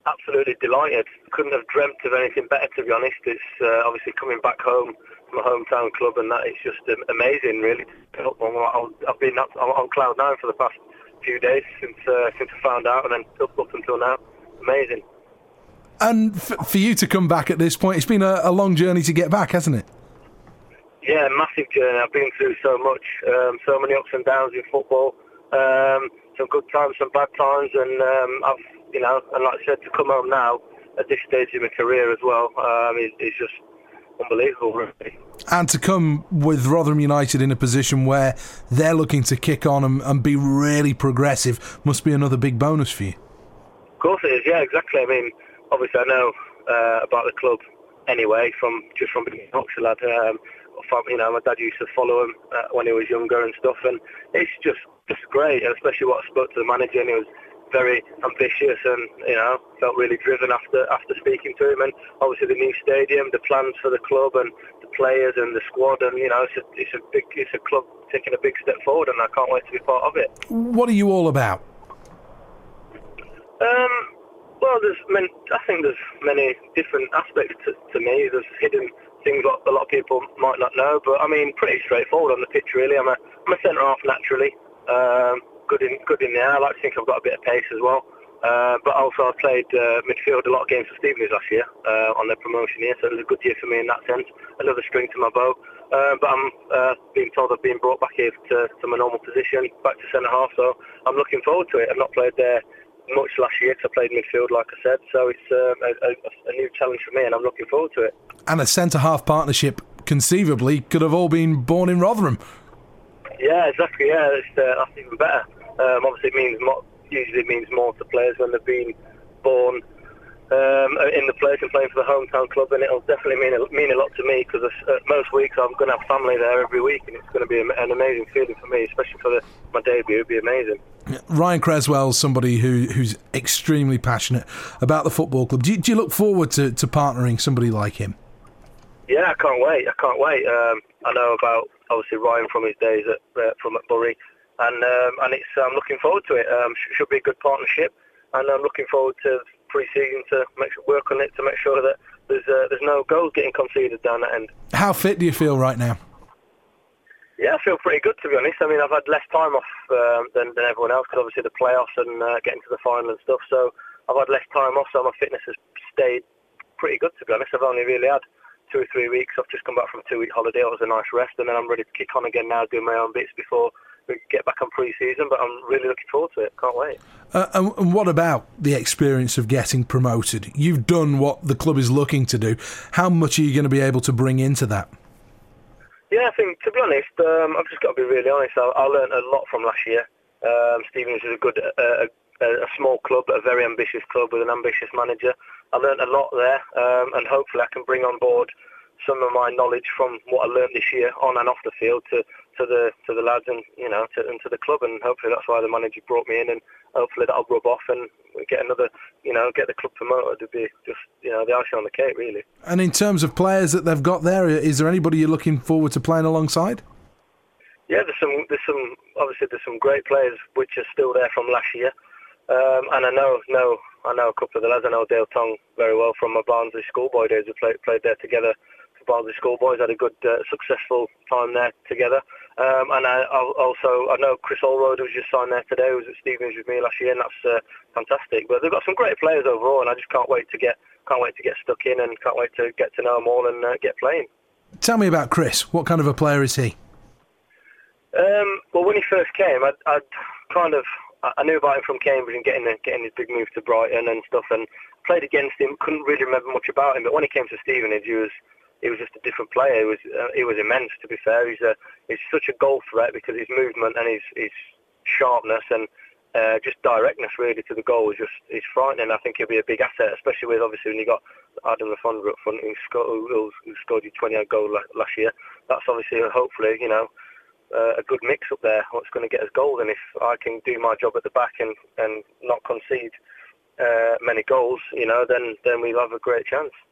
Absolutely delighted. Couldn't have dreamt of anything better, to be honest. It's obviously coming back home to my hometown club, and that is just amazing, really. I've been on cloud nine for the past few days since I found out, and then up until now. Amazing. And for you to come back at this point, it's been a long journey to get back, hasn't it? Yeah, massive journey. I've been through so much, so many ups and downs in football. Some good times, some bad times, and and like I said, to come home now at this stage in my career as well, is just unbelievable, really. And to come with Rotherham United in a position where they're looking to kick on and be really progressive must be another big bonus for you. Of course it is, yeah, exactly. I mean, obviously I know about the club anyway, from being an Oxford lad. My dad used to follow him when he was younger and stuff, and it's just great, and especially what I spoke to the manager, and he was very ambitious and, felt really driven after speaking to him. And obviously the new stadium, the plans for the club and the players and the squad, and, it's a club taking a big step forward, and I can't wait to be part of it. What are you all about? Well, I think there's many different aspects to me. There's hidden things that a lot of people might not know, but I mean, pretty straightforward on the pitch, really. I'm a centre half naturally. Good in there. I like to think I've got a bit of pace as well. But also I played midfield a lot of games for Stevenage last year on their promotion year, so it was a good year for me in that sense. Another string to my bow. But I'm being told I've been brought back here to my normal position, back to centre half, so I'm looking forward to it. I've not played there much last year because I played midfield, like I said, so it's a new challenge for me, and I'm looking forward to it. And a centre-half partnership, conceivably, could have all been born in Rotherham. Yeah, exactly, yeah, that's even better. Obviously it means more to players when they've been born in the place and playing for the hometown club, and it'll definitely mean a lot to me, because most weeks I'm going to have family there every week, and it's going to be an amazing feeling for me, especially for my debut. It'll be amazing. Ryan Creswell's somebody who's extremely passionate about the football club. Do you look forward to partnering somebody like him? Yeah, I can't wait. I know about, obviously, Ryan from his days at Bury, and I'm looking forward to it. Should be a good partnership, and I'm looking forward to pre-season to work on it to make sure that there's no goals getting conceded down that end. How fit do you feel right now? Yeah, I feel pretty good, to be honest. I mean, I've had less time off than everyone else, because obviously the playoffs and getting to the final and stuff, so I've had less time off, so my fitness has stayed pretty good, to be honest. I've only really had 2 or 3 weeks. I've just come back from a 2-week holiday. It was a nice rest, and then I'm ready to kick on again now, doing my own bits before we get back on pre-season, but I'm really looking forward to it. Can't wait. And what about the experience of getting promoted? You've done what the club is looking to do. How much are you going to be able to bring into that? Yeah, I think, to be honest, I've just got to be really honest. I learned a lot from last year. Stevenage is a small club, but a very ambitious club with an ambitious manager. I learned a lot there, and hopefully I can bring on board some of my knowledge from what I learned this year on and off the field to the lads and to the club, and hopefully that's why the manager brought me in, and hopefully that'll rub off and get the club promoted. It'd be just the icing on the cake, really. And in terms of players that they've got there, is there anybody you're looking forward to playing alongside? Yeah, there's some great players which are still there from last year, and I know a couple of the lads. I know Dale Tong very well from my Barnsley schoolboy days. We played there together. Barnsley schoolboys had a good, successful time there together. And I know Chris Allroad, who's just signed there today, who was at Stevenage with me last year, and that's fantastic. But they've got some great players overall, and I just can't wait to get stuck in, and can't wait to get to know them all and get playing. Tell me about Chris. What kind of a player is he? Well, when he first came, I knew about him from Cambridge and getting his big move to Brighton and stuff, and played against him. Couldn't really remember much about him, but when he came to Stevenage, he was just a different player. He was immense, to be fair. He's such a goal threat because his movement and his sharpness and just directness really to the goal is frightening. I think he'll be a big asset, especially with obviously when you got Adam Lafondra up front who scored you 20-odd goal last year. That's obviously hopefully a good mix up there. What's going to get us goals, and if I can do my job at the back and not concede many goals, then we'll have a great chance.